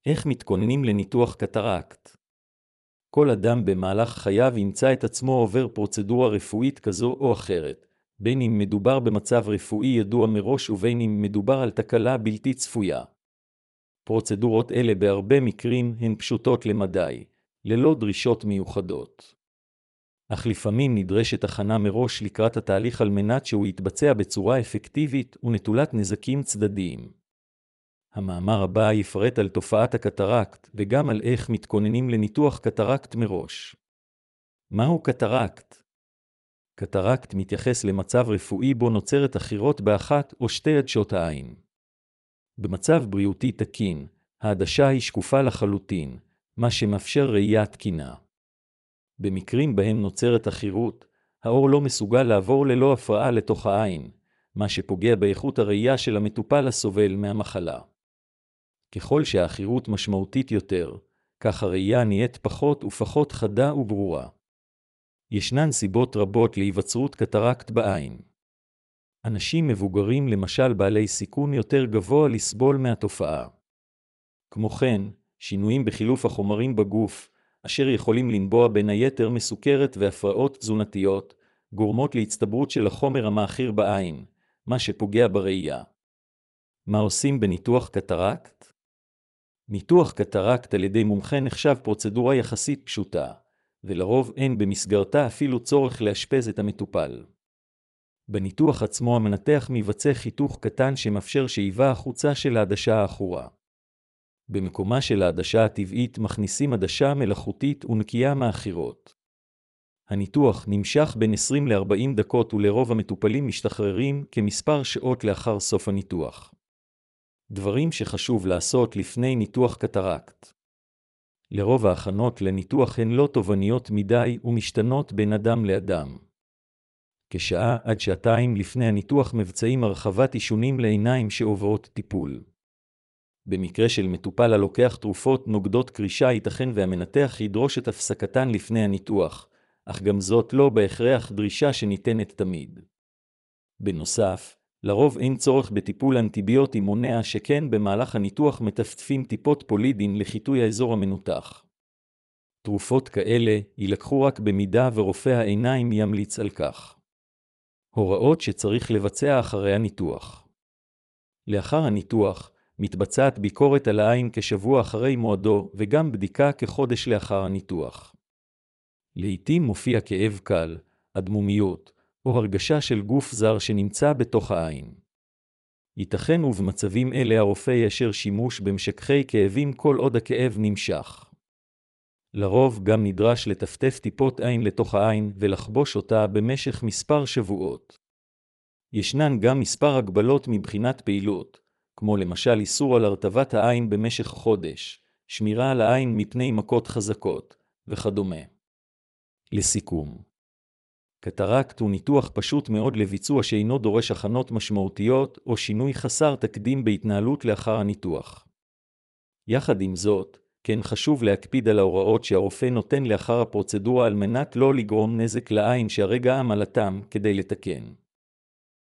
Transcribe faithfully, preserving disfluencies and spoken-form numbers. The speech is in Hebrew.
איך מתכוננים לניתוח קטרקט? כל אדם במהלך חייו ימצא את עצמו עובר פרוצדורה רפואית כזו או אחרת, בין אם מדובר במצב רפואי ידוע מראש ובין אם מדובר על תקלה בלתי צפויה. פרוצדורות אלה בהרבה מקרים הן פשוטות למדי, ללא דרישות מיוחדות. אך לפעמים נדרשת הכנה מראש לקראת התהליך על מנת שהוא יתבצע בצורה אפקטיבית ונטולת נזקים צדדיים. המאמר הבא יפרט על תופעת הקטרקט וגם על איך מתכוננים לניתוח קטרקט מראש. מהו קטרקט? קטרקט מתייחס למצב רפואי בו נוצרת עכירות באחת או שתי עדשות העין. במצב בריאותי תקין, העדשה היא שקופה לחלוטין, מה שמאפשר ראייה תקינה. במקרים בהם נוצרת עכירות, האור לא מסוגל לעבור ללא הפרעה לתוך העין, מה שפוגע באיכות הראייה של המטופל הסובל מהמחלה. ככל שהעכירות משמעותית יותר, כך הראייה נהיית פחות ופחות חדה וברורה. ישנן סיבות רבות להיווצרות קטרקט בעין. אנשים מבוגרים למשל בעלי סיכון יותר גבוה לסבול מהתופעה. כמו כן, שינויים בחילוף החומרים בגוף, אשר יכולים לנבוע בין היתר מסוכרת והפרעות תזונתיות, גורמות להצטברות של החומר המאכיר בעין, מה שפוגע בראייה. מה עושים בניתוח קטרקט? ניתוח קטרקט על ידי מומחה נחשב פרוצדורה יחסית פשוטה, ולרוב אין במסגרתה אפילו צורך לאשפז את המטופל. בניתוח עצמו המנתח מבצע חיתוך קטן שמאפשר שאיבה החוצה של העדשה האחורה. במקומה של העדשה הטבעית מכניסים עדשה מלאכותית ונקייה מהעכירות. הניתוח נמשך בין עשרים ל-ארבעים דקות ולרוב המטופלים משתחררים כמספר שעות לאחר סוף הניתוח. דברים שחשוב לעשות לפני ניתוח קטרקט. לרוב ההכנות לניתוח הן לא תובעניות מדי ומשתנות בין אדם לאדם. כשעה עד שעתיים לפני הניתוח מבצעים הרחבת אישונים לעיניים שעוברות טיפול. במקרה של מטופל הלוקח תרופות נוגדות קרישה ייתכן והמנתח ידרוש את הפסקתן לפני הניתוח, אך גם זאת לא בהכרח דרישה שניתנת תמיד. בנוסף, לרוב אין צורך בטיפול אנטיביוטי מונע שכן במהלך הניתוח מטפטפים טיפות פולידין לחיטוי האזור המנותח. תרופות כאלה יילקחו רק במידה ורופא העיניים ימליץ על כך. הוראות שצריך לבצע אחרי הניתוח. לאחר הניתוח, מתבצעת ביקורת על העין כשבוע אחרי מועדו וגם בדיקה כחודש לאחר הניתוח. לעתים מופיע כאב קל, אדמומיות, או הרגשה של גוף זר שנמצא בתוך העין. ייתכן ובמצבים אלה הרופא יאשר שימוש במשככי כאבים כל עוד הכאב נמשך. לרוב גם נדרש לטפטף טיפות עין לתוך העין ולחבוש אותה במשך מספר שבועות. ישנן גם מספר הגבלות מבחינת פעילות, כמו למשל איסור על הרטבת העין במשך חודש, שמירה על העין מפני מכות חזקות, וכדומה. לסיכום, קטרקט הוא ניתוח פשוט מאוד לביצוע שאינו דורש הכנות משמעותיות או שינוי חסר תקדים בהתנהלות לאחר הניתוח. יחד עם זאת, כן חשוב להקפיד על ההוראות שהרופא נותן לאחר הפרוצדורה על מנת לא לגרום נזק לעין שהרגע עמלתם כדי לתקן.